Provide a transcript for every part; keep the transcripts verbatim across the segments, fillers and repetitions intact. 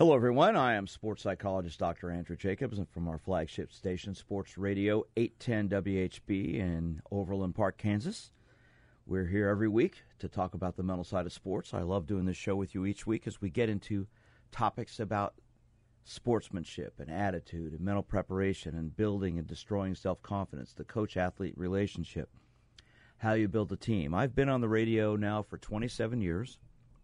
Hello, everyone. I am sports psychologist Doctor Andrew Jacobs, and from our flagship station, Sports Radio eight ten W H B in Overland Park, Kansas. We're here every week to talk about the mental side of sports. I love doing this show with you each week as we get into topics about sportsmanship and attitude and mental preparation and building and destroying self-confidence, the coach-athlete relationship, how you build a team. I've been on the radio now for twenty-seven years.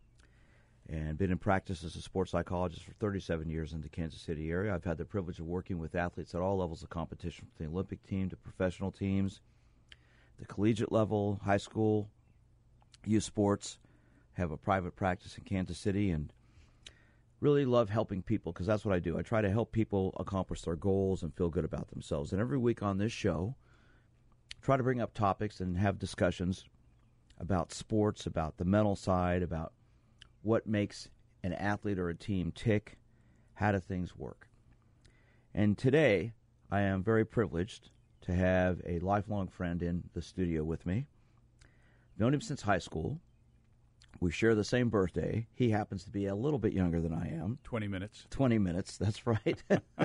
And been in practice as a sports psychologist for thirty-seven years in the Kansas City area. I've had the privilege of working with athletes at all levels of competition, from the Olympic team to professional teams, the collegiate level, high school, youth sports. Have a private practice in Kansas City and really love helping people because that's what I do. I try to help people accomplish their goals and feel good about themselves. And every week on this show, try to bring up topics and have discussions about sports, about the mental side, about what makes an athlete or a team tick, how do things work. And today, I am very privileged to have a lifelong friend in the studio with me. Known him since high school. We share the same birthday. He happens to be a little bit younger than I am. twenty minutes. twenty minutes, that's right.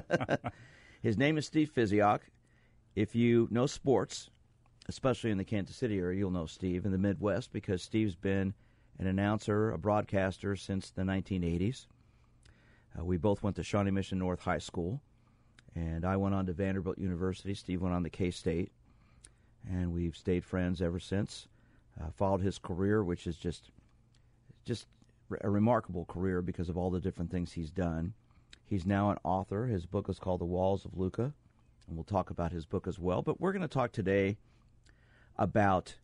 His name is Steve Physioc. If you know sports, especially in the Kansas City area, you'll know Steve in the Midwest because Steve's been an announcer, a broadcaster since the nineteen eighties. Uh, we both went to Shawnee Mission North High School, and I went on to Vanderbilt University. Steve went on to K-State, and we've stayed friends ever since. Uh, followed his career, which is just just a remarkable career because of all the different things he's done. He's now an author. His book is called The Walls of Luka, and we'll talk about his book as well. But we're going to talk today about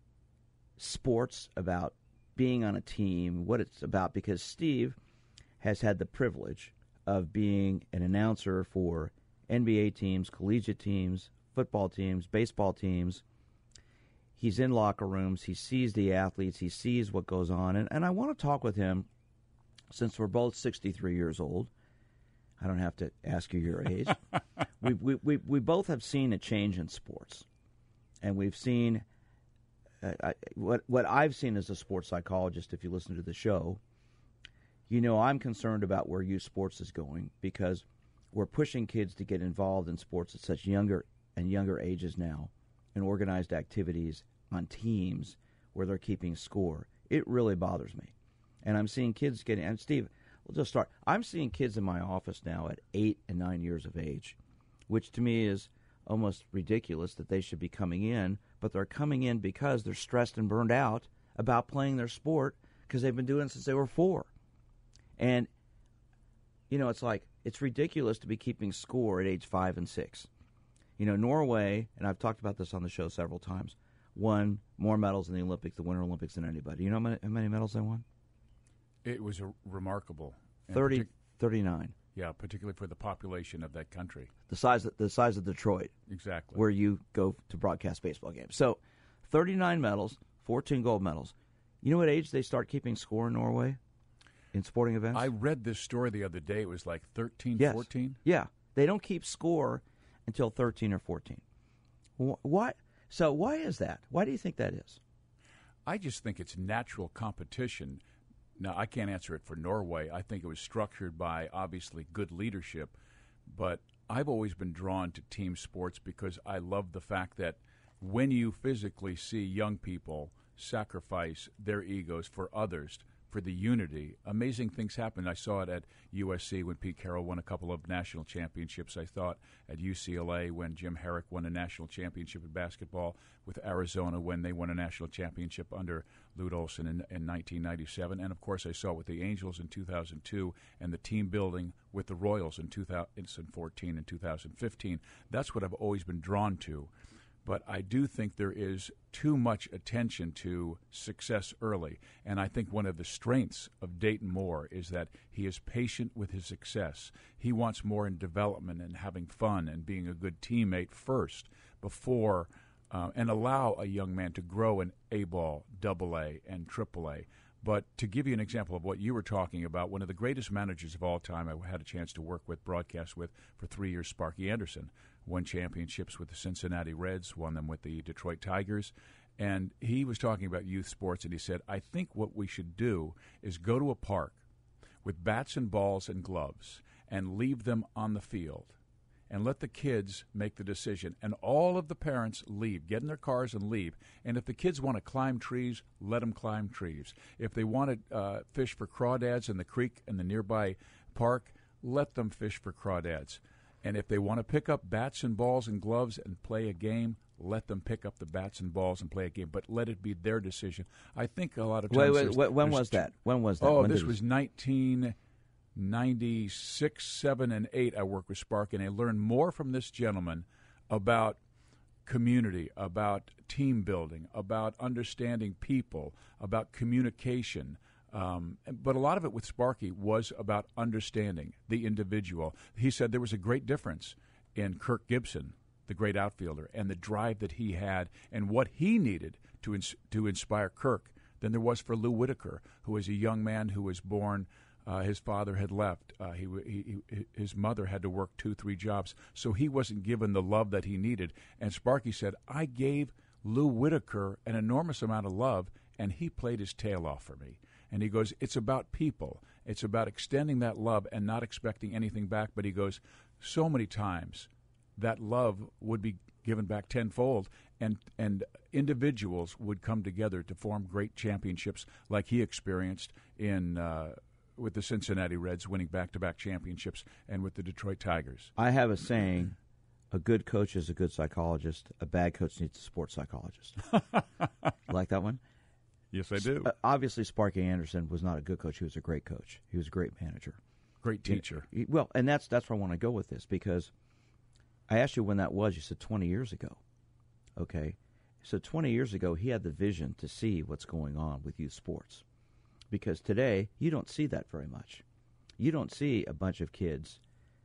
sports, about being on a team, what it's about, because Steve has had the privilege of being an announcer for N B A teams, collegiate teams, football teams, baseball teams. He's in locker rooms. He sees the athletes. He sees what goes on. And, and I want to talk with him, since we're both sixty-three years old. I don't have to ask you your age. we, we, we, we both have seen a change in sports. And we've seen Uh, I, what what I've seen as a sports psychologist, if you listen to the show, you know I'm concerned about where youth sports is going because we're pushing kids to get involved in sports at such younger and younger ages now in organized activities on teams where they're keeping score. It really bothers me. And I'm seeing kids getting, and Steve, we'll just start. I'm seeing kids in my office now at eight and nine years of age, which to me is almost ridiculous that they should be coming in, but they're coming in because they're stressed and burned out about playing their sport because they've been doing it since they were four. And, you know, it's like, it's ridiculous to be keeping score at age five and six. You know, Norway, and I've talked about this on the show several times, won more medals in the Olympics, the Winter Olympics, than anybody. You know how many, how many medals they won? It was a remarkable. thirty, partic- thirty-nine. Yeah, particularly for the population of that country. The size of, the size of Detroit. Exactly. Where you go to broadcast baseball games. So, thirty-nine medals, fourteen gold medals. You know what age they start keeping score in Norway in sporting events? I read this story the other day. It was like thirteen, yes. fourteen? Yeah. They don't keep score until thirteen or fourteen. Why? So why is that? Why do you think that is? I just think it's natural competition. Now, I can't answer it for Norway. I think it was structured by, obviously, good leadership. But I've always been drawn to team sports because I love the fact that when you physically see young people sacrifice their egos for others, for the unity, amazing things happen. I saw it at U S C when Pete Carroll won a couple of national championships. I thought at U C L A when Jim Herrick won a national championship in basketball, with Arizona when they won a national championship under Lute Olson in, in nineteen ninety-seven. And, of course, I saw it with the Angels in two thousand two and the team building with the Royals in two thousand fourteen and two thousand fifteen. That's what I've always been drawn to. But I do think there is too much attention to success early. And I think one of the strengths of Dayton Moore is that he is patient with his success. He wants more in development and having fun and being a good teammate first before uh, and allow a young man to grow in A-ball, double A, and triple A. But to give you an example of what you were talking about, one of the greatest managers of all time I had a chance to work with, broadcast with for three years, Sparky Anderson, won championships with the Cincinnati Reds, won them with the Detroit Tigers. And he was talking about youth sports, and he said, I think what we should do is go to a park with bats and balls and gloves and leave them on the field and let the kids make the decision. And all of the parents leave, get in their cars and leave. And if the kids want to climb trees, let them climb trees. If they want to uh, fish for crawdads in the creek in the nearby park, let them fish for crawdads. And if they want to pick up bats and balls and gloves and play a game, let them pick up the bats and balls and play a game. But let it be their decision. I think a lot of times... Wait, there's, wait, when there's was that? When was that? Oh, when this was nineteen ninety-six, seven, and eight. I worked with Sparky, and I learned more from this gentleman about community, about team building, about understanding people, about communication. Um, but a lot of it with Sparky was about understanding the individual. He said there was a great difference in Kirk Gibson, the great outfielder, and the drive that he had and what he needed to ins- to inspire Kirk than there was for Lou Whitaker, who was a young man who was born. Uh, his father had left. Uh, he, he, he, his mother had to work two, three jobs, so he wasn't given the love that he needed. And Sparky said, I gave Lou Whitaker an enormous amount of love, and he played his tail off for me. And he goes, it's about people. It's about extending that love and not expecting anything back. But he goes, so many times that love would be given back tenfold, and and individuals would come together to form great championships like he experienced in uh, with the Cincinnati Reds, winning back-to-back championships, and with the Detroit Tigers. I have a saying, a good coach is a good psychologist, a bad coach needs a sports psychologist. Like that one? Yes, I do. Uh, obviously, Sparky Anderson was not a good coach. He was a great coach. He was a great manager. Great teacher. He, well, and that's that's where I want to go with this, because I asked you when that was. You said twenty years ago. Okay. So twenty years ago, he had the vision to see what's going on with youth sports. Because today, you don't see that very much. You don't see a bunch of kids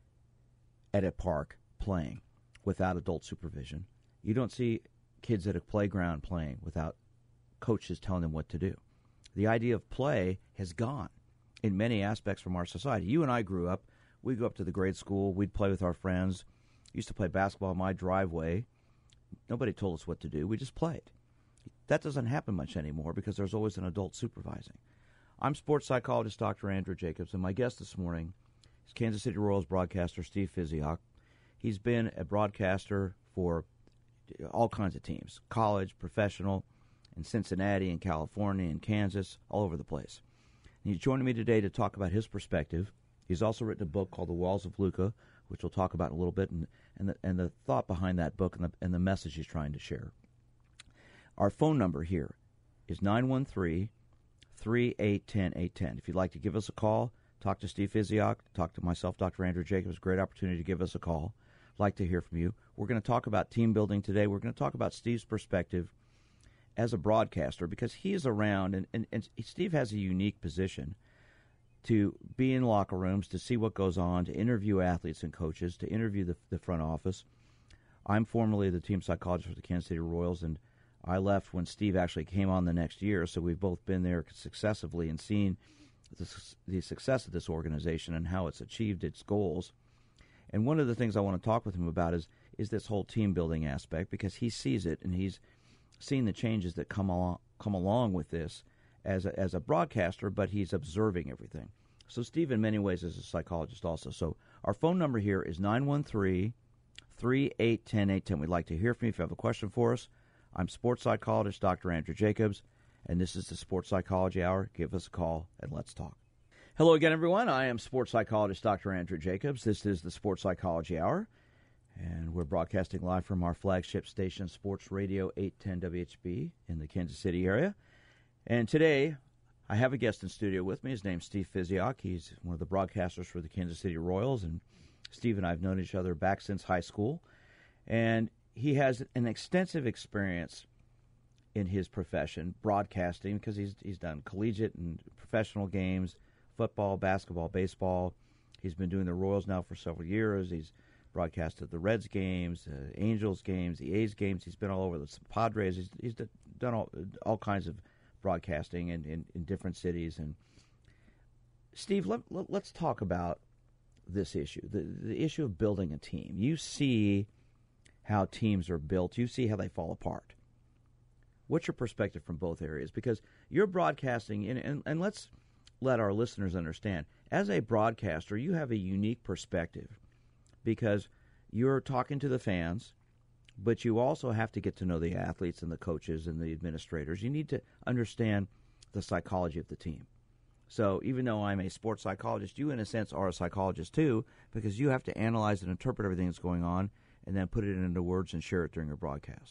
at a park playing without adult supervision. You don't see kids at a playground playing without coaches telling them what to do. The idea of play has gone in many aspects from our society. You and I grew up. We'd go up to the grade school. We'd play with our friends. Used to play basketball in my driveway. Nobody told us what to do. We just played. That doesn't happen much anymore because there's always an adult supervising. I'm sports psychologist Doctor Andrew Jacobs, and my guest this morning is Kansas City Royals broadcaster Steve Physioc. He's been a broadcaster for all kinds of teams, college, professional, in Cincinnati, in California, in Kansas, all over the place. And he's joining me today to talk about his perspective. He's also written a book called The Walls of Luka, which we'll talk about in a little bit, and, and, the, and the thought behind that book and the, and the message he's trying to share. Our phone number here is nine one three, three eight one zero, eight one zero. If you'd like to give us a call, talk to Steve Physioc, talk to myself, Doctor Andrew Jacobs, great opportunity to give us a call. I'd like to hear from you. We're going to talk about team building today. We're going to talk about Steve's perspective as a broadcaster, because he is around, and, and, and Steve has a unique position to be in locker rooms, to see what goes on, to interview athletes and coaches, to interview the, the front office. I'm formerly the team psychologist for the Kansas City Royals, and I left when Steve actually came on the next year, so we've both been there successively and seen the, the success of this organization and how it's achieved its goals. And one of the things I want to talk with him about is is this whole team-building aspect, because he sees it and he's seen the changes that come along, come along with this as a, as a broadcaster, but he's observing everything. So Steve, in many ways, is a psychologist also. So our phone number here is nine one three, three eight one zero, eight one zero. We'd like to hear from you if you have a question for us. I'm sports psychologist Doctor Andrew Jacobs, and this is the Sports Psychology Hour. Give us a call, and let's talk. Hello again, everyone. I am sports psychologist Doctor Andrew Jacobs. This is the Sports Psychology Hour, and we're broadcasting live from our flagship station, Sports Radio eight ten W H B in the Kansas City area. And today, I have a guest in studio with me. His name's Steve Physioc. He's one of the broadcasters for the Kansas City Royals, and Steve and I have known each other back since high school. And he has an extensive experience in his profession, broadcasting, because he's he's done collegiate and professional games, football, basketball, baseball. He's been doing the Royals now for several years. He's broadcasted the Reds games, uh, Angels games, the A's games. He's been all over the Padres. He's, he's done all, all kinds of broadcasting in, in, in different cities. And Steve, let, let, let's talk about this issue, the, the issue of building a team. You see how teams are built. You see how they fall apart. What's your perspective from both areas? Because you're broadcasting, in, and, and let's let our listeners understand, as a broadcaster, you have a unique perspective because you're talking to the fans, but you also have to get to know the athletes and the coaches and the administrators. You need to understand the psychology of the team. So even though I'm a sports psychologist, you in a sense are a psychologist too, because you have to analyze and interpret everything that's going on and then put it into words and share it during your broadcast.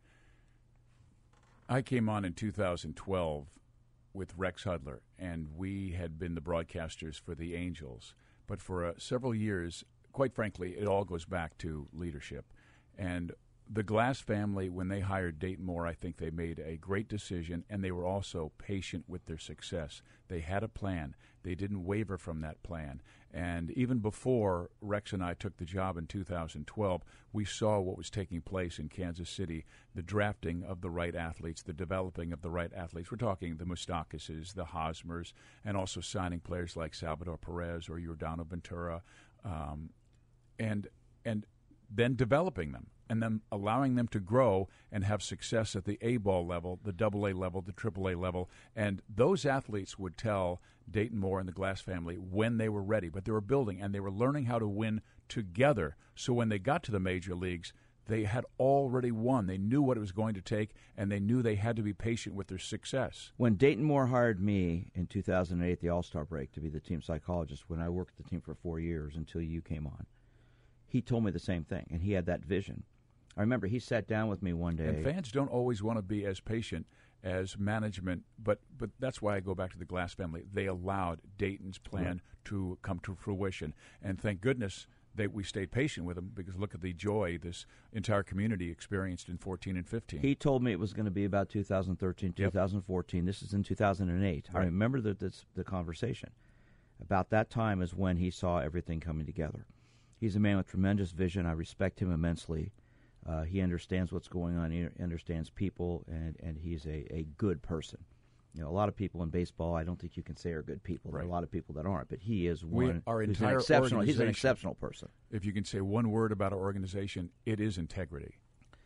I came on in two thousand twelve with Rex Hudler, and we had been the broadcasters for the Angels. But for uh, several years, quite frankly, it all goes back to leadership. And the Glass family, when they hired Dayton Moore, I think they made a great decision, and they were also patient with their success. They had a plan. They didn't waver from that plan. And even before Rex and I took the job in two thousand twelve, we saw what was taking place in Kansas City, the drafting of the right athletes, the developing of the right athletes. We're talking the Moustakas, the Hosmers, and also signing players like Salvador Perez or Yordano Ventura, um, and and then developing them, and then allowing them to grow and have success at the A-ball level, the double A level, the triple A level. And those athletes would tell Dayton Moore and the Glass family when they were ready. But they were building, and they were learning how to win together. So when they got to the major leagues, they had already won. They knew what it was going to take, and they knew they had to be patient with their success. When Dayton Moore hired me in two thousand eight, the All-Star break, to be the team psychologist, when I worked the team for four years until you came on, he told me the same thing, and he had that vision. I remember he sat down with me one day. And fans don't always want to be as patient as management, but but that's why I go back to the Glass family. They allowed Dayton's plan right. to come to fruition, and thank goodness that we stayed patient with them, because look at the joy this entire community experienced in fourteen and fifteen. He told me it was going to be about two thousand thirteen, two thousand fourteen. Yep. This is in two thousand eight. Right. I remember the, the, the conversation. About that time is when he saw everything coming together. He's a man with tremendous vision. I respect him immensely. Uh, he understands what's going on. He understands people, and, and he's a, a good person. You know, a lot of people in baseball, I don't think you can say are good people. Right. There are a lot of people that aren't, but he is one. We, our who's entire an exceptional. He's an exceptional person. If you can say one word about our organization, it is integrity.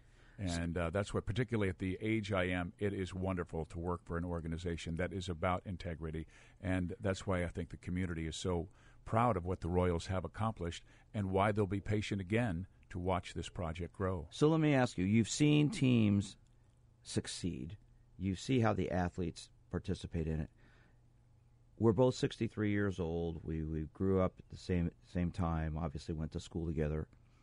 And uh, that's what, particularly at the age I am, it is wonderful to work for an organization that is about integrity. And that's why I think the community is so proud of what the Royals have accomplished, and why they'll be patient again to watch this project grow. So let me ask you, you've seen teams succeed. You see how the athletes participate in it. We're both sixty-three years old. We we grew up at the same same time, obviously went to school together.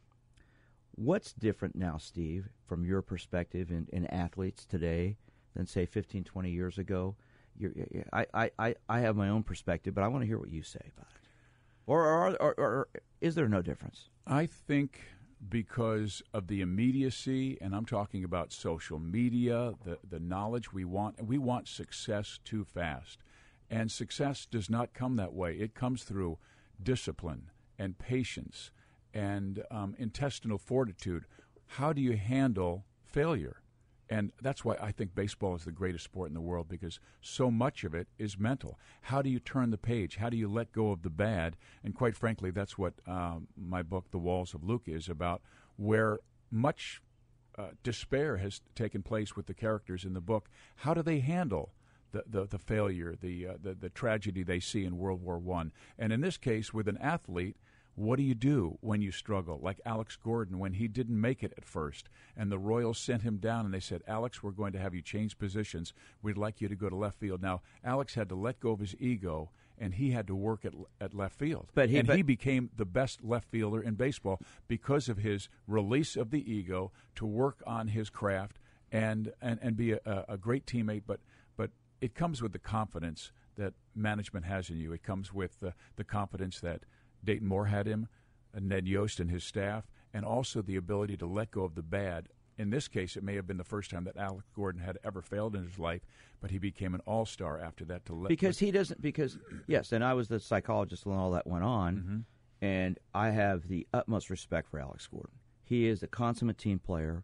What's different now, Steve, from your perspective in, in athletes today than, say, fifteen, twenty years ago? You're, I, I, I have my own perspective, but I want to hear what you say about it. Or, or, or, or is there no difference? I think because of the immediacy, and I'm talking about social media, the, the knowledge we want, we want success too fast. And success does not come that way. It comes through discipline and patience and um, intestinal fortitude. How do you handle failure? And that's why I think baseball is the greatest sport in the world, because so much of it is mental. How do you turn the page? How do you let go of the bad? And quite frankly, that's what um, my book, The Walls of Luka, is about, where much uh, despair has taken place with the characters in the book. How do they handle the, the, the failure, the, uh, the, the tragedy they see in World War One? And in this case, with an athlete, what do you do when you struggle? Like Alex Gordon, when he didn't make it at first, and the Royals sent him down and they said, Alex, we're going to have you change positions. We'd like you to go to left field. Now, Alex had to let go of his ego, and he had to work at at left field. But he, and but, he became the best left fielder in baseball because of his release of the ego to work on his craft and, and, and be a, a great teammate. But, but it comes with the confidence that management has in you. It comes with the, the confidence that Dayton Moore had him, uh, Ned Yost and his staff, and also the ability to let go of the bad. In this case, it may have been the first time that Alex Gordon had ever failed in his life, but he became an all-star after that. To let because he doesn't. Because yes, and I was the psychologist when all that went on, mm-hmm. and I have the utmost respect for Alex Gordon. He is a consummate team player.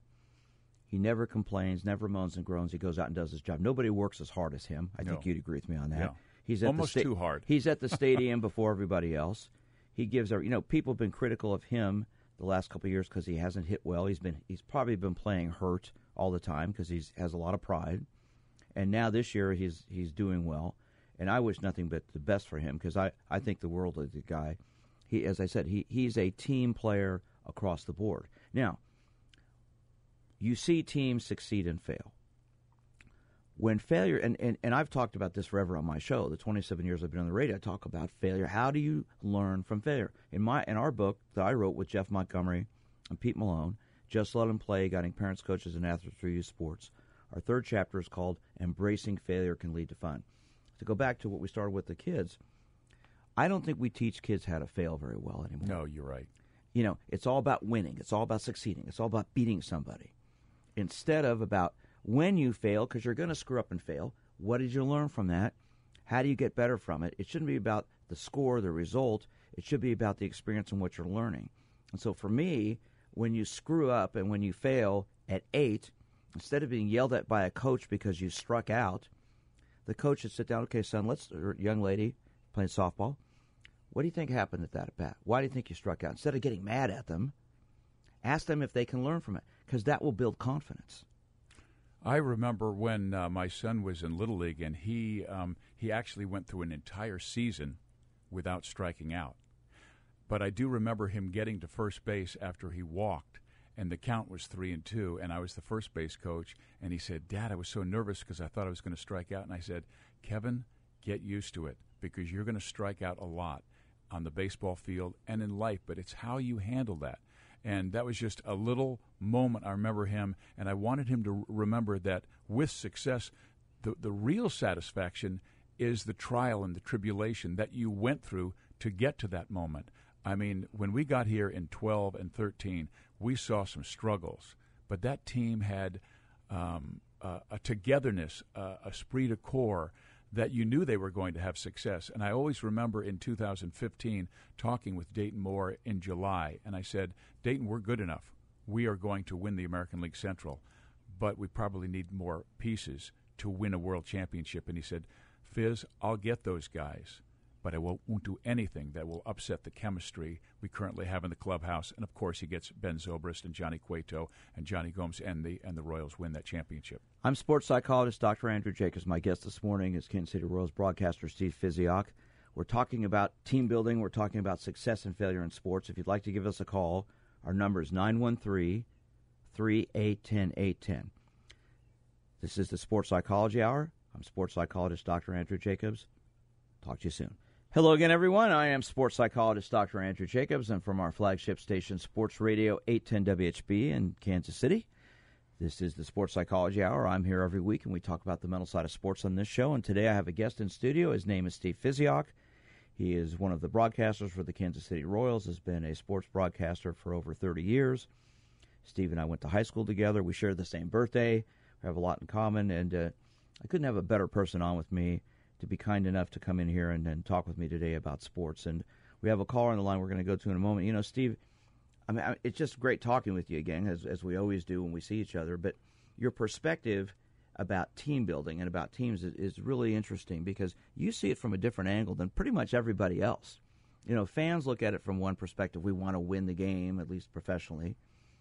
He never complains, never moans and groans. He goes out and does his job. Nobody works as hard as him. I no. think you'd agree with me on that. Yeah. He's at almost the sta- too hard. He's at the stadium before everybody else. He gives our, you know, people have been critical of him the last couple of years because he hasn't hit well. He's been, he's probably been playing hurt all the time because he's has a lot of pride. And now this year he's he's doing well. and I wish nothing but the best for him because I, I think the world of the guy. He, as I said, he he's a team player across the board. Now, you see teams succeed and fail. When failure, and, and, and I've talked about this forever on my show, the twenty-seven years I've been on the radio, I talk about failure. How do you learn from failure? In my in our book that I wrote with Jeff Montgomery and Pete Malone, Just Let Them Play, Guiding Parents, Coaches, and Athletes Through Youth Sports, our third chapter is called Embracing Failure Can Lead to Fun. To go back to what we started with the kids, I don't think we teach kids how to fail very well anymore. No, you're right. You know, it's all about winning. It's all about succeeding. It's all about beating somebody. Instead of about when you fail, because you're going to screw up and fail, what did you learn from that? How do you get better from it? It shouldn't be about the score, the result. It should be about the experience and what you're learning. And so for me, when you screw up and when you fail at eight, instead of being yelled at by a coach because you struck out, the coach should sit down, okay, son, let's, or young lady playing softball, what do you think happened at that at bat? Why do you think you struck out? Instead of getting mad at them, ask them if they can learn from it, because that will build confidence. I remember when uh, my son was in Little League, and he um, he actually went through an entire season without striking out. But I do remember him getting to first base after he walked, and the count was three and two, and I was the first base coach, and he said, Dad, I was so nervous because I thought I was going to strike out. And I said, Kevin, get used to it, because you're going to strike out a lot on the baseball field and in life, but it's how you handle that. And that was just a little moment I remember him, and I wanted him to remember that with success, the, the real satisfaction is the trial and the tribulation that you went through to get to that moment. I mean, when we got here in twelve and thirteen, we saw some struggles, but that team had um, uh, a togetherness, uh, a esprit de corps, that you knew they were going to have success. And I always remember in two thousand fifteen talking with Dayton Moore in July, and I said, Dayton, we're good enough. We are going to win the American League Central, but we probably need more pieces to win a world championship. And he said, Fizz, I'll get those guys, but I won't, won't do anything that will upset the chemistry we currently have in the clubhouse. And, of course, he gets Ben Zobrist and Johnny Cueto and Johnny Gomes, and the, and the Royals win that championship. I'm sports psychologist Doctor Andrew Jacobs. My guest this morning is Kansas City Royals broadcaster Steve Fizioc. We're talking about team building. We're talking about success and failure in sports. If you'd like to give us a call, our number is nine one three, three eight one zero, eight one zero. This is the Sports Psychology Hour. I'm sports psychologist Doctor Andrew Jacobs. Talk to you soon. Hello again, everyone. I am sports psychologist Doctor Andrew Jacobs, and from our flagship station, Sports Radio eight ten W H B in Kansas City. This is the Sports Psychology Hour. I'm here every week, and we talk about the mental side of sports on this show. And today I have a guest in studio. His name is Steve Fizioc. He is one of the broadcasters for the Kansas City Royals, has been a sports broadcaster for over thirty years. Steve and I went to high school together. We share the same birthday. We have a lot in common, and uh, I couldn't have a better person on with me to be kind enough to come in here and, and talk with me today about sports. And we have a caller on the line we're going to go to in a moment. You know, Steve, I mean, it's just great talking with you again, as as we always do when we see each other. But your perspective about team building and about teams is, is really interesting, because you see it from a different angle than pretty much everybody else. You know, fans look at it from one perspective. We want to win the game, at least professionally.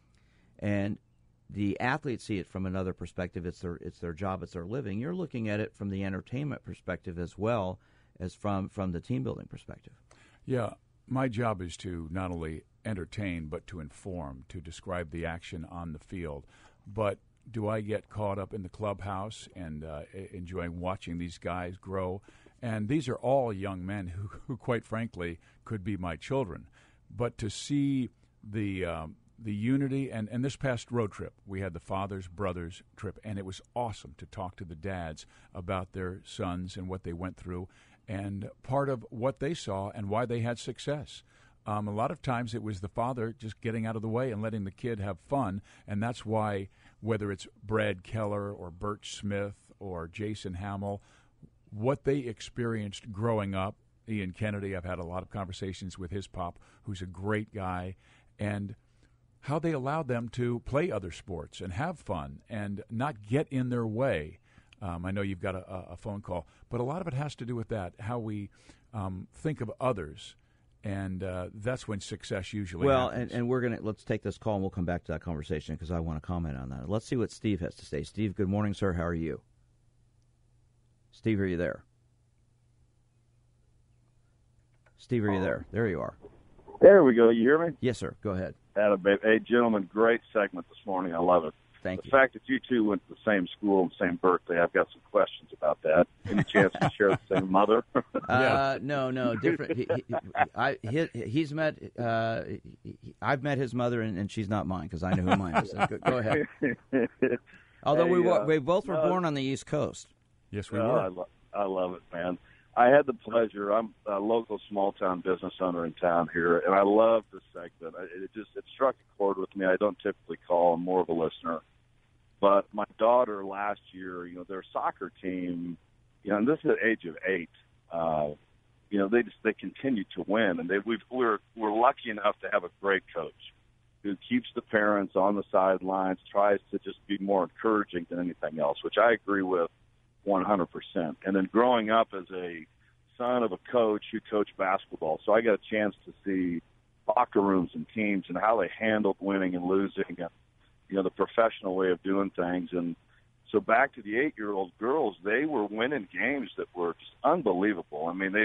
And the athletes see it from another perspective. It's their it's their job, it's their living. You're looking at it from the entertainment perspective as well as from, from the team building perspective. Yeah, my job is to not only entertain but to inform, to describe the action on the field. But do I get caught up in the clubhouse and uh, enjoying watching these guys grow? And these are all young men who, who quite frankly, could be my children. But to see the um, the unity, and, and this past road trip, we had the fathers, brothers trip, and it was awesome to talk to the dads about their sons and what they went through and part of what they saw and why they had success. Um, a lot of times it was the father just getting out of the way and letting the kid have fun, and that's why whether it's Brad Keller or Bert Smith or Jason Hamill, what they experienced growing up, Ian Kennedy, I've had a lot of conversations with his pop, who's a great guy, and how they allowed them to play other sports and have fun and not get in their way. Um, I know you've got a, a phone call, but a lot of it has to do with that, how we um, think of others, and uh, that's when success usually well, happens. and, and we're going to, let's take this call and we'll come back to that conversation because I want to comment on that. Let's see what Steve has to say. Steve, good morning, sir. How are you? Steve, are you there? Steve, are you there? There you are. There we go. You hear me? Yes, sir. Go ahead. Adam, hey, gentlemen, great segment this morning. I love it. Thank the you. The fact that you two went to the same school and same birthday, I've got some questions about that. Any chance to share the same mother? uh, no, no, different. He, he, I, he, he's met. Uh, he, I've met his mother, and, and she's not mine because I know who mine is. Go, go ahead. Although hey, we uh, we both were uh, born on the East Coast. Yes, we oh, were. I, lo- I love it, man. I had the pleasure. I'm a local small-town business owner in town here, and I love this segment. It just it struck a chord with me. I don't typically call. I'm more of a listener. But my daughter last year, you know, their soccer team, you know, and this is at the age of eight, uh, you know, they just they continue to win, and they we've, we're we're lucky enough to have a great coach who keeps the parents on the sidelines, tries to just be more encouraging than anything else, which I agree with one hundred percent. And then growing up as a son of a coach who coached basketball, so I got a chance to see locker rooms and teams and how they handled winning and losing, and you know, the professional way of doing things. And so back to the eight-year-old girls, they were winning games that were just unbelievable. I mean, they.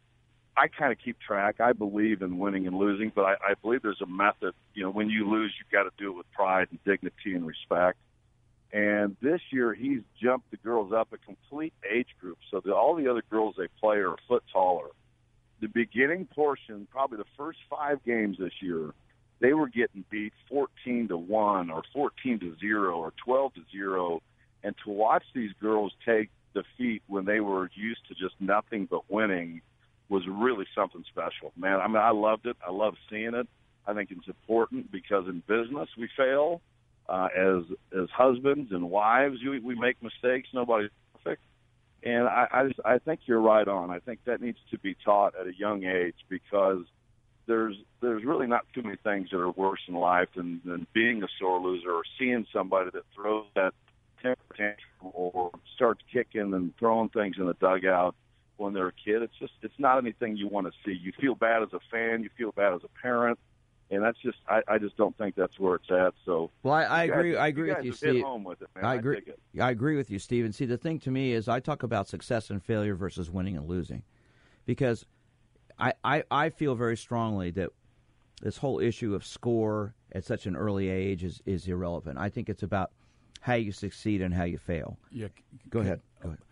I kind of keep track. I believe in winning and losing, but I, I believe there's a method. You know, when you lose, you've got to do it with pride and dignity and respect. And this year, he's jumped the girls up a complete age group. So the, all the other girls they play are a foot taller. The beginning portion, probably the first five games this year, they were getting beat fourteen to one or fourteen to zero or twelve to zero. And to watch these girls take defeat when they were used to just nothing but winning was really something special. Man, I mean, I loved it. I love seeing it. I think it's important because in business we fail. Uh, as as husbands and wives, we, we make mistakes. Nobody's perfect. And I, I, just, I think you're right on. I think that needs to be taught at a young age because there's there's really not too many things that are worse in life than, than being a sore loser or seeing somebody that throws that temper tantrum or starts kicking and throwing things in the dugout when they're a kid. It's just it's not anything you want to see. You feel bad as a fan. You feel bad as a parent. And that's just, I, I just don't think that's where it's at. So, well, I, I agree. Guys, I agree you with you, Steve. Steve. Home with it, man. I I agree. dig it. I agree with you, Steve. And see, the thing to me is, I talk about success and failure versus winning and losing, because I, I, I feel very strongly that this whole issue of score at such an early age is, is irrelevant. I think it's about how you succeed and how you fail. Yeah. Go ahead. Go ahead.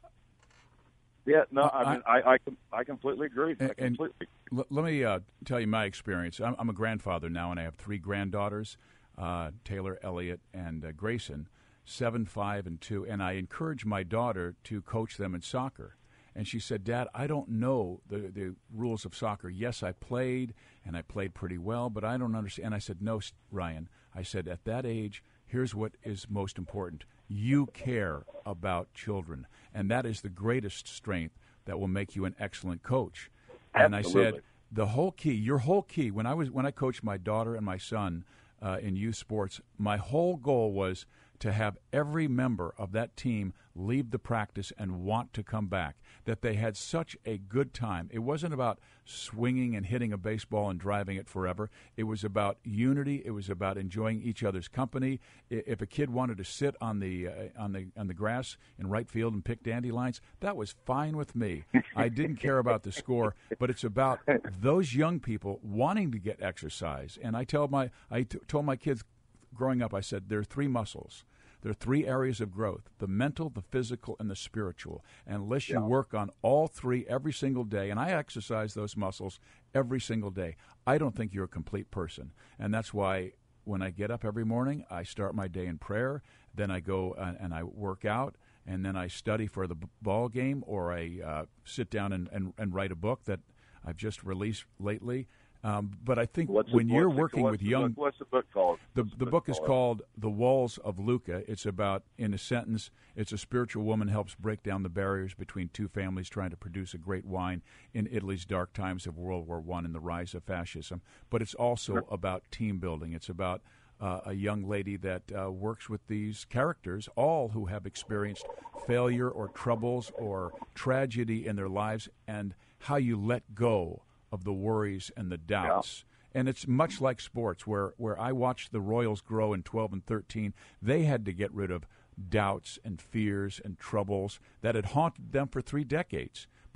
Yeah, no, I mean, I, I, I completely agree. And, I completely. L- let me uh, tell you my experience. I'm, I'm a grandfather now, and I have three granddaughters, uh, Taylor, Elliot, and uh, Grayson, seven, five, and two. And I encourage my daughter to coach them in soccer. And she said, Dad, I don't know the, the rules of soccer. Yes, I played, and I played pretty well, but I don't understand. And I said, no, Ryan. I said, at that age, here's what is most important. You care about children, and that is the greatest strength that will make you an excellent coach. And Absolutely. I said, the whole key, your whole key, when I was when I coached my daughter and my son uh, in youth sports, my whole goal was to have every member of that team leave the practice and want to come back, that they had such a good time. It wasn't about swinging and hitting a baseball and driving it forever. It was about unity. It was about enjoying each other's company. If a kid wanted to sit on the uh, on the on the grass in right field and pick dandelions, that was fine with me. I didn't care about the score, but it's about those young people wanting to get exercise. And I tell my I t- told my kids growing up, I said, there are three muscles. There are three areas of growth, the mental, the physical, and the spiritual. And unless you Yeah. work on all three every single day, and I exercise those muscles every single day, I don't think you're a complete person. And that's why when I get up every morning, I start my day in prayer, then I go and, and I work out, and then I study for the b- ball game, or I uh, sit down and, and, and write a book that I've just released lately. Um, but I think What's when the, you're what's working the, with the young... book, what's the book called? The What's the book is called? called The Walls of Luca. It's about, in a sentence, it's a spiritual woman helps break down the barriers between two families trying to produce a great wine in Italy's dark times of World War One and the rise of fascism. But it's also Sure. about team building. It's about uh, a young lady that uh, works with these characters, all who have experienced failure or troubles or tragedy in their lives, and how you let go of the worries and the doubts. Yeah. And it's much like sports, where, where I watched the Royals grow in twelve and thirteen. They had to get rid of doubts and fears and troubles that had haunted them for three decades.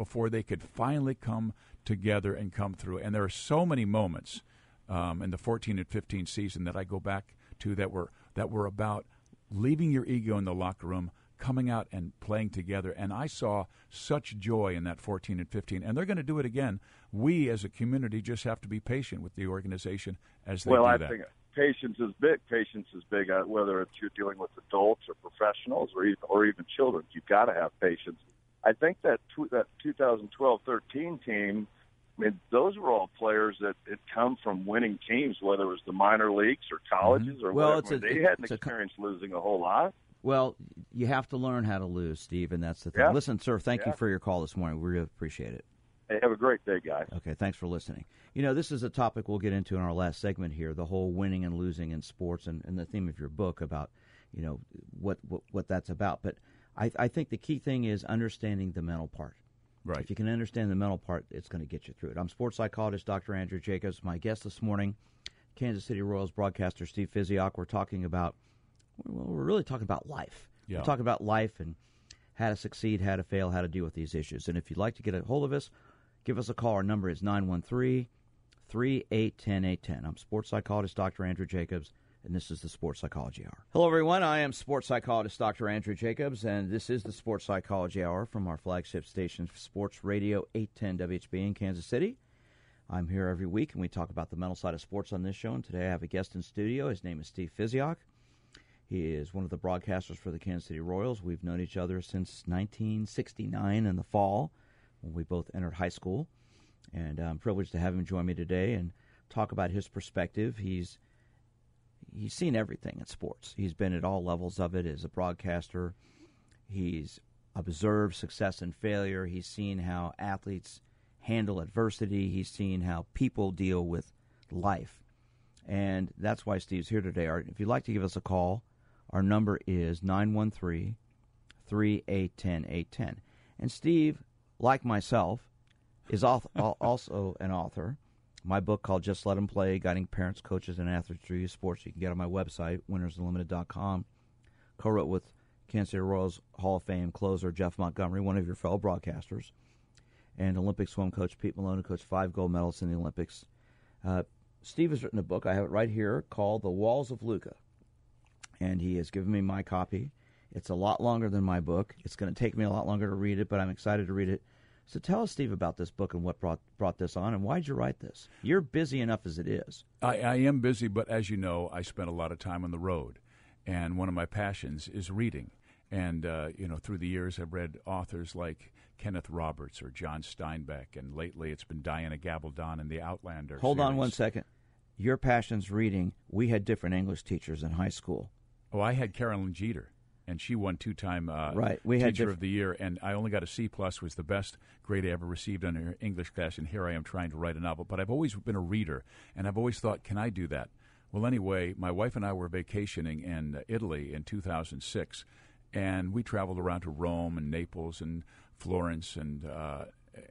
before they could finally come together and come through. And there are so many moments um, in the fourteen and fifteen season that I go back to that were that were about leaving your ego in the locker room, coming out and playing together. And I saw such joy in that fourteen and fifteen, and they're going to do it again. We as a community just have to be patient with the organization as they well, do I that. think patience is big. Patience is big, uh, whether it's you're dealing with adults or professionals or even, or even children. You've got to have patience. I think that tw- that twenty twelve thirteen team, I mean, those were all players that had come from winning teams, whether it was the minor leagues or colleges mm-hmm. or well, whatever. It's a, they hadn't it's experienced a, losing a whole lot. Well, you have to learn how to lose, Steve, and that's the thing. Yeah. Listen, sir, thank yeah. you for your call this morning. We really appreciate it. Hey, have a great day, guys. Okay, thanks for listening. You know, this is a topic we'll get into in our last segment here, the whole winning and losing in sports and, and the theme of your book about, you know, what, what, what that's about. But I, I think the key thing is understanding the mental part. Right. If you can understand the mental part, it's going to get you through it. I'm sports psychologist Doctor Andrew Jacobs. My guest this morning, Kansas City Royals broadcaster Steve Physioc. We're talking about, well, we're really talking about life. Yeah. We're talking about life and how to succeed, how to fail, how to deal with these issues. And if you'd like to get a hold of us, give us a call. Our number is nine one three, three eight one zero, eight one zero. I'm sports psychologist Doctor Andrew Jacobs, and this is the Sports Psychology Hour. Hello, everyone. I am sports psychologist Doctor Andrew Jacobs, and this is the Sports Psychology Hour from our flagship station, Sports Radio eight ten W H B in Kansas City. I'm here every week, and we talk about the mental side of sports on this show. And today I have a guest in studio. His name is Steve Physioc. He is one of the broadcasters for the Kansas City Royals. We've known each other since nineteen sixty-nine in the fall, when we both entered high school. And I'm privileged to have him join me today and talk about his perspective. He's he's seen everything in sports. He's been at all levels of it as a broadcaster. He's observed success and failure. He's seen how athletes handle adversity. He's seen how people deal with life. And that's why Steve's here today. If you'd like to give us a call, our number is nine one three, three eight one zero, eight one zero. And Steve, like myself, is also an author. My book called Just Let 'Em Play, Guiding Parents, Coaches, and Athletes Through Youth Sports, you can get on my website, winners unlimited dot com. Co-wrote with Kansas City Royals Hall of Fame closer Jeff Montgomery, one of your fellow broadcasters, and Olympic swim coach Pete Malone, who coached five gold medals in the Olympics. Uh, Steve has written a book, I have it right here, called The Walls of Luka. And he has given me my copy. It's a lot longer than my book. It's going to take me a lot longer to read it, but I'm excited to read it. So tell us, Steve, about this book and what brought brought this on, and why'd you write this? You're busy enough as it is. I, I am busy, but as you know, I spent a lot of time on the road, and one of my passions is reading. And, uh, you know, through the years, I've read authors like Kenneth Roberts or John Steinbeck, and lately it's been Diana Gabaldon in the Outlander Hold series. on one second. Your passion's reading. We had different English teachers in high school. Oh, I had Carolyn Jeter, and she won two-time uh, right. we Teacher had diff- of the Year, and I only got a C plus, was the best grade I ever received on her English class, and here I am trying to write a novel. But I've always been a reader, and I've always thought, can I do that? Well, anyway, my wife and I were vacationing in Italy in two thousand six, and we traveled around to Rome and Naples and Florence and uh,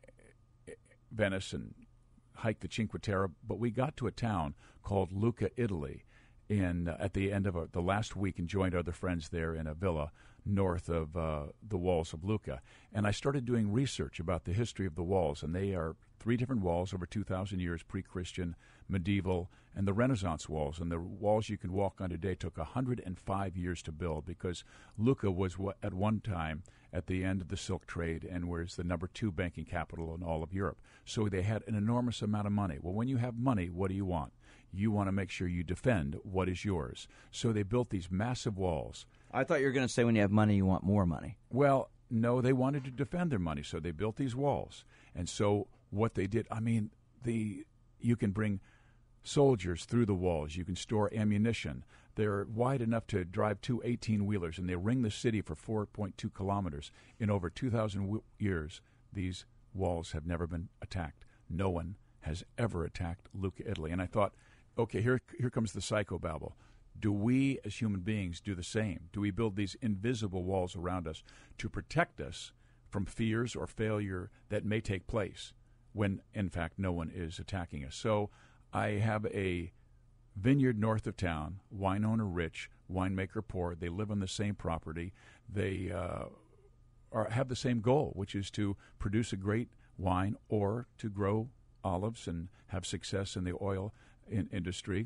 Venice and hiked the Cinque Terre, but we got to a town called Lucca, Italy, in uh, at the end of a, the last week, and joined other friends there in a villa north of uh, the walls of Lucca. And I started doing research about the history of the walls, and they are three different walls over two thousand years, pre-Christian, medieval, and the Renaissance walls. And the walls you can walk on today took one hundred five years to build, because Lucca was what, at one time at the end of the silk trade and was the number two banking capital in all of Europe. So they had an enormous amount of money. Well, when you have money, what do you want? You want to make sure you defend what is yours. So they built these massive walls. I thought you were going to say when you have money, you want more money. Well, no, they wanted to defend their money, so they built these walls. And so what they did, I mean, the you can bring soldiers through the walls. You can store ammunition. They're wide enough to drive two eighteen-wheelers, and they ring the city for four point two kilometers. In over two thousand w- years, these walls have never been attacked. No one has ever attacked Lucca, Italy. And I thought, okay, here here comes the psychobabble. Do we as human beings do the same? Do we build these invisible walls around us to protect us from fears or failure that may take place when, in fact, no one is attacking us? So I have a vineyard north of town, wine owner rich, winemaker poor. They live on the same property. They uh, are have the same goal, which is to produce a great wine or to grow olives and have success in the oil in industry.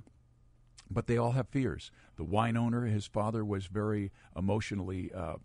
But they all have fears. The wine owner, his father was very emotionally uh,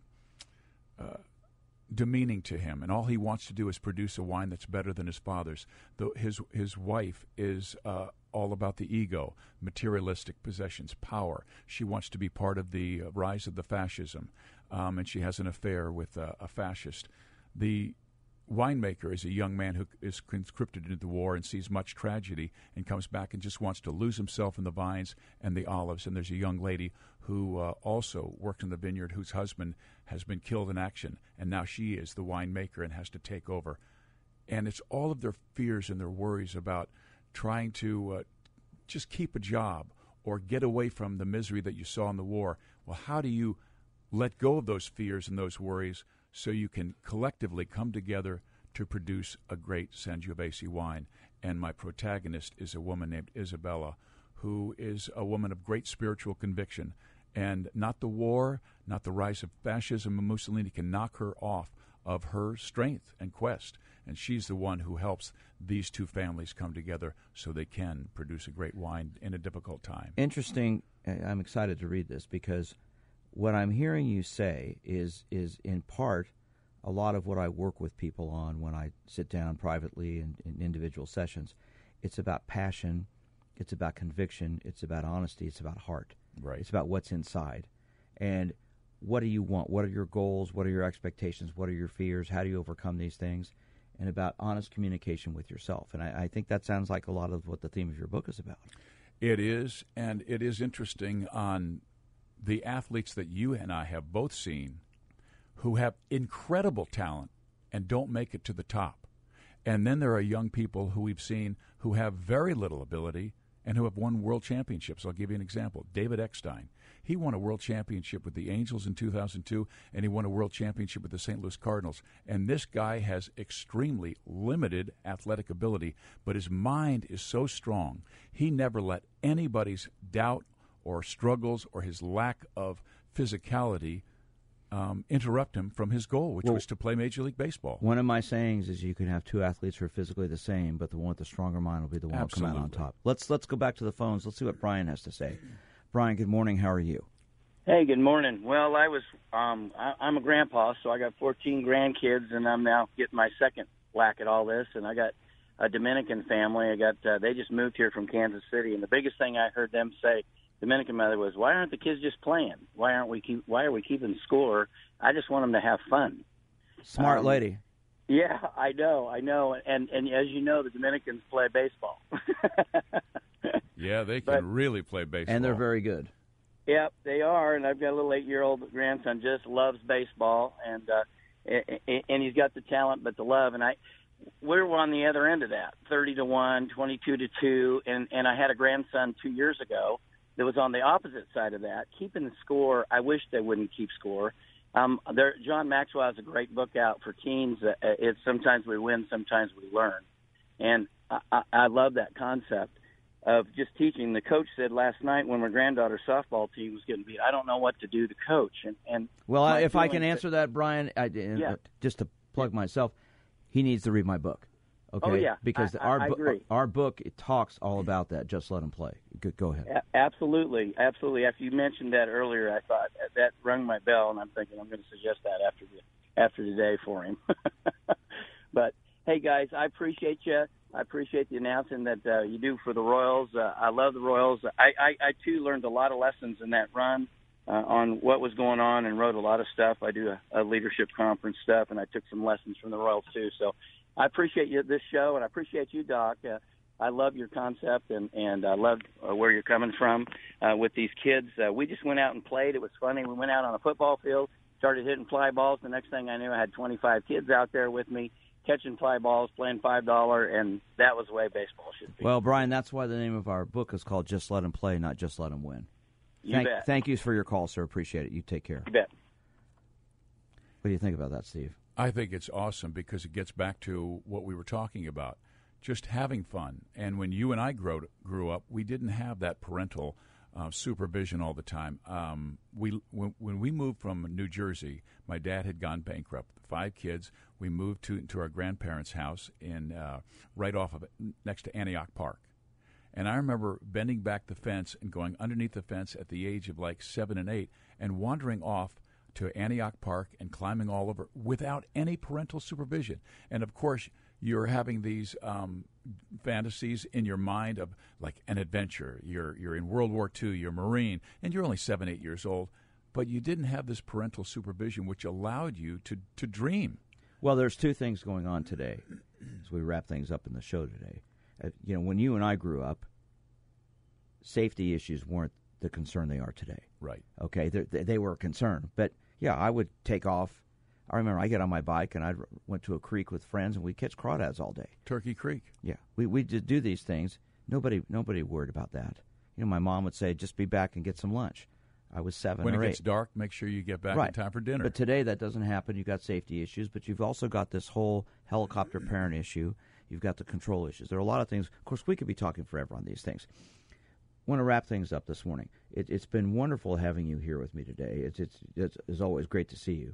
uh, demeaning to him, and all he wants to do is produce a wine that's better than his father's. The, his his wife is uh, all about the ego, materialistic possessions, power. She wants to be part of the uh, rise of the fascism, um, and she has an affair with uh, a fascist. The winemaker is a young man who is conscripted into the war and sees much tragedy and comes back and just wants to lose himself in the vines and the olives. And there's a young lady who uh, also works in the vineyard whose husband has been killed in action, and now she is the winemaker and has to take over. And it's all of their fears and their worries about trying to uh, just keep a job or get away from the misery that you saw in the war. Well, how do you let go of those fears and those worries so you can collectively come together to produce a great Sangiovese wine? And my protagonist is a woman named Isabella, who is a woman of great spiritual conviction. And not the war, not the rise of fascism and Mussolini can knock her off of her strength and quest. And she's the one who helps these two families come together so they can produce a great wine in a difficult time. Interesting. I'm excited to read this because what I'm hearing you say is is in part a lot of what I work with people on when I sit down privately in, in individual sessions. It's about passion, it's about conviction, it's about honesty, it's about heart. Right. It's about what's inside. And what do you want? What are your goals? What are your expectations? What are your fears? How do you overcome these things? And about honest communication with yourself. And I, I think that sounds like a lot of what the theme of your book is about. It is, and it is interesting on the athletes that you and I have both seen who have incredible talent and don't make it to the top. And then there are young people who we've seen who have very little ability and who have won world championships. I'll give you an example. David Eckstein. He won a world championship with the Angels in two thousand two, and he won a world championship with the Saint Louis Cardinals. And this guy has extremely limited athletic ability, but his mind is so strong. He never let anybody's doubt or struggles or his lack of physicality um, interrupt him from his goal, which well, was to play Major League Baseball. One of my sayings is you can have two athletes who are physically the same, but the one with the stronger mind will be the one who will come out on top. Let's let's go back to the phones. Let's see what Brian has to say. Brian, good morning. How are you? Hey, good morning. Well, I was um, I, I'm a grandpa, so I got fourteen grandkids, and I'm now getting my second whack at all this. And I got a Dominican family. I got uh, they just moved here from Kansas City, and the biggest thing I heard them say, Dominican mother, was, "Why aren't the kids just playing? Why aren't we keep? Why are we keeping score? I just want them to have fun." Smart um, lady. Yeah, I know, I know, and and as you know, the Dominicans play baseball. Yeah, they can but, really play baseball, and they're very good. Yep, they are, and I've got a little eight-year-old grandson just loves baseball, and uh, and he's got the talent, but the love, and I. We're on the other end of that, thirty to one, twenty-two to two, and and I had a grandson two years ago that was on the opposite side of that, keeping the score. I wish they wouldn't keep score. Um, there, John Maxwell has a great book out for teens. Uh, it's sometimes we win, sometimes we learn, and I, I, I love that concept of just teaching. The coach said last night when my granddaughter's softball team was getting beat, I don't know what to do to coach. And, and well, if I can answer that, Brian, I, yeah. just to plug myself, he needs to read my book. Okay? Oh, yeah. Because I, our, I agree. our book, it talks all about that. Just let him play. Go, go ahead. A- absolutely. Absolutely. After you mentioned that earlier, I thought that rung my bell, and I'm thinking I'm going to suggest that after the, after today for him. But, hey, guys, I appreciate you. I appreciate the announcing that uh, you do for the Royals. Uh, I love the Royals. I, I, I, too, learned a lot of lessons in that run uh, on what was going on and wrote a lot of stuff. I do a, a leadership conference stuff, and I took some lessons from the Royals, too. So I appreciate you this show, and I appreciate you, Doc. Uh, I love your concept, and, and I love uh, where you're coming from uh, with these kids. Uh, we just went out and played. It was funny. We went out on a football field, started hitting fly balls. The next thing I knew, I had twenty-five kids out there with me, catching fly balls, playing five dollars, and that was the way baseball should be. Well, Brian, that's why the name of our book is called Just Let Him Play, not Just Let Him Win. You thank, bet. Thank you for your call, sir. Appreciate it. You take care. You bet. What do you think about that, Steve? I think it's awesome because it gets back to what we were talking about, just having fun. And when you and I grew, grew up, we didn't have that parental uh, supervision all the time. Um, we when, when we moved from New Jersey, my dad had gone bankrupt. Five kids. We moved to to our grandparents' house in uh, right off of it, next to Antioch Park. And I remember bending back the fence and going underneath the fence at the age of like seven and eight and wandering off to Antioch Park and climbing all over without any parental supervision. And, of course, you're having these um, fantasies in your mind of like an adventure. You're, you're in World War Two, you're a Marine, and you're only seven, eight years old. But you didn't have this parental supervision which allowed you to, to dream. Well, there's two things going on today as we wrap things up in the show today. Uh, you know, when you and I grew up, safety issues weren't the concern they are today. Right. Okay, they, they were a concern. But, yeah, I would take off. I remember I get on my bike and I went to a creek with friends and we'd catch crawdads all day. Turkey Creek. Yeah, we we did do these things. Nobody nobody worried about that. You know, my mom would say, just be back and get some lunch. I was seven when or eight. When it gets dark, make sure you get back right. in time for dinner. But today that doesn't happen. You've got safety issues, but you've also got this whole helicopter parent issue. You've got the control issues. There are a lot of things. Of course, we could be talking forever on these things. I want to wrap things up this morning. It, it's been wonderful having you here with me today. It's, it's, it's, it's always great to see you.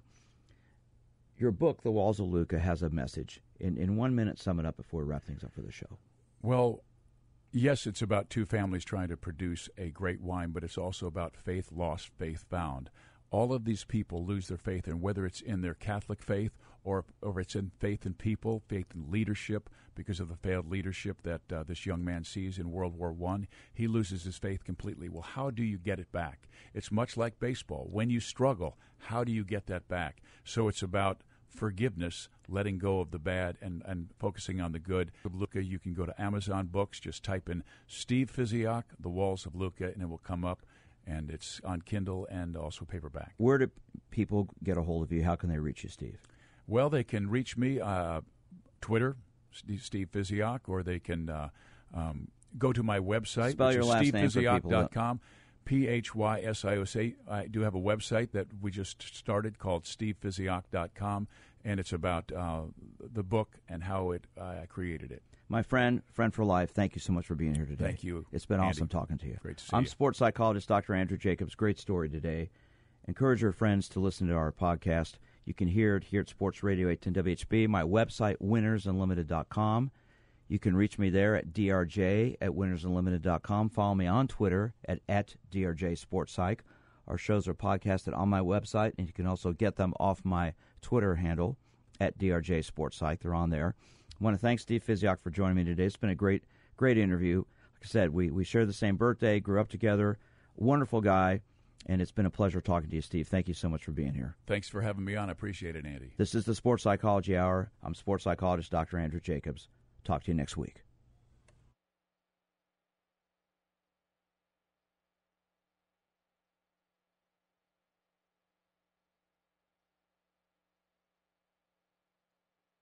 Your book, The Walls of Lucca, has a message. In, in one minute, sum it up before we wrap things up for the show. Well, yes, it's about two families trying to produce a great wine, but it's also about faith lost, faith found. All of these people lose their faith, and whether it's in their Catholic faith or, or it's in faith in people, faith in leadership, because of the failed leadership that uh, this young man sees in World War One, he loses his faith completely. Well, how do you get it back? It's much like baseball. When you struggle, how do you get that back? So it's about forgiveness, letting go of the bad, and, and focusing on the good. Lucca, you can go to Amazon Books, just type in Steve Physioc, The Walls of Lucca, and it will come up. And it's on Kindle and also paperback. Where do people get a hold of you? How can they reach you, Steve? Well, they can reach me uh, Twitter, Steve Physioc, or they can uh, um, go to my website, Spell which your is last steve name for physioc people dot com. P H Y S I O C. I do have a website that we just started called steve physioc dot com, and it's about uh, the book and how it uh, I created it. My friend, friend for life, thank you so much for being here today. Thank you. It's been Andy. Awesome talking to you. Great to see I'm you. sports psychologist Doctor Andrew Jacobs. Great story today. Encourage your friends to listen to our podcast. You can hear it here at Sports Radio eight ten W H B. My website, winners unlimited dot com. You can reach me there at D R J at winners unlimited dot com. Follow me on Twitter at, at D R J Sports Psych. Our shows are podcasted on my website, and you can also get them off my Twitter handle at D R J Sports Psych. They're on there. I want to thank Steve Physioc for joining me today. It's been a great, great interview. Like I said, we, we share the same birthday, grew up together. Wonderful guy, and it's been a pleasure talking to you, Steve. Thank you so much for being here. Thanks for having me on. I appreciate it, Andy. This is the Sports Psychology Hour. I'm sports psychologist Doctor Andrew Jacobs. Talk to you next week.